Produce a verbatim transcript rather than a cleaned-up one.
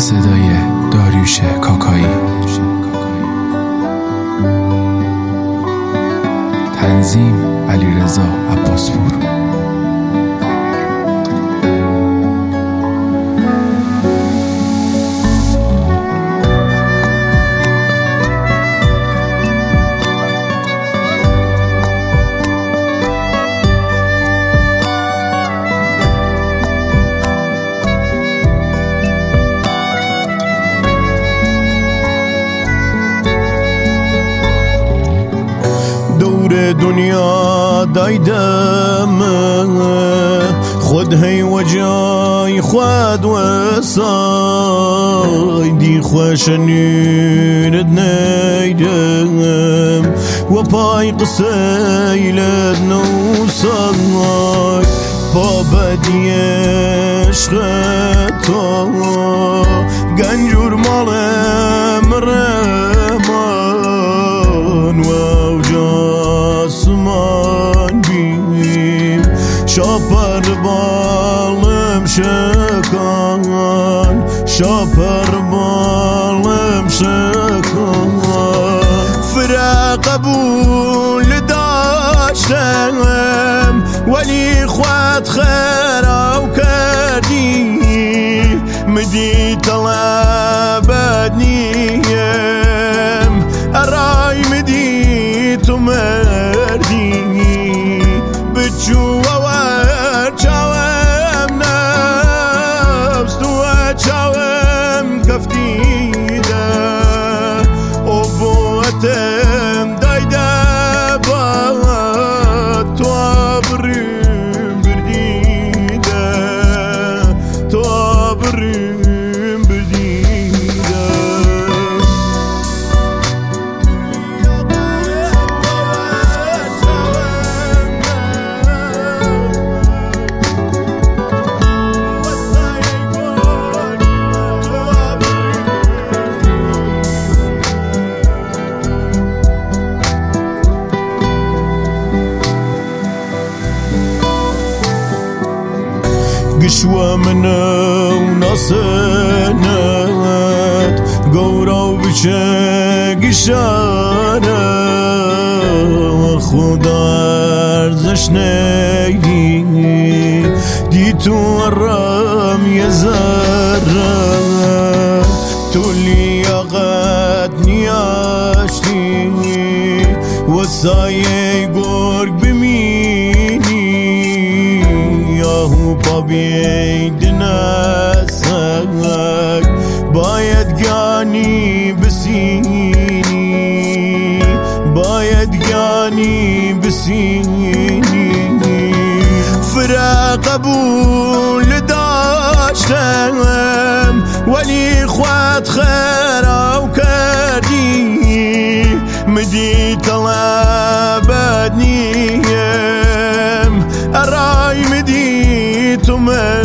صدای داریوش کاکایی. تنظیم علیرضا عباسپور. دور دنیا دایدم خود هی و جای خود و سای دی خوش نید نیدم و پای قسیلت نوسای با بدی عشق تو گنجور مالم رمان و جاسمان بیم شاپر بالم شکان شاپر بالم شکان فرا قبول داشتم ولی خود خیرو کردی مدی طلبت نیم ارای مدی تو مردی بچو و چاوم نفس تو چاوم کفتیده او بوتم دایده با تو بریم بردیده تو بریم بردیده قشوة منو نصنت قورو بچه قشانه خدا ارزش نیدی دی تو ارم یزره تو لیاقت نیاشتی و سایه گرگ بمینی یاهو پا بید نسک باید گانی بسینی باید گانی بسینی فرا قبول داشتم ولی خود خیرو کردی مدی طلبت نیم ارای مدی تو